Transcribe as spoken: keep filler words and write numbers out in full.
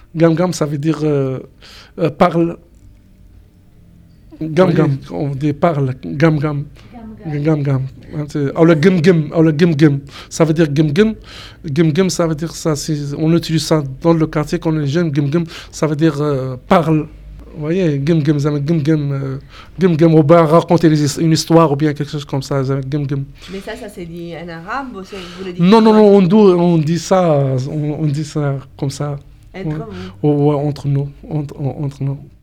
Gam gam, ça veut dire euh, euh, parle. Gam gam, on dit parle. Gam gam. Gam gam. Ou le gim gim, ou le gim gim. Ça veut dire gim gim. Gim gim, ça veut dire ça. On utilise ça dans le quartier quand on est jeune. Gim gim, ça veut dire euh, parle. Vous voyez, gim gim, gim gim, gim gim, ou bien raconter une histoire ou bien quelque chose comme ça. Gim gim. Mais ça, ça c'est dit en arabe ou vous le dites? Non, non, non, on dit, on dit ça, on, on dit ça comme ça. Entre ouais. vous. Ouais, entre nous, entre, entre nous.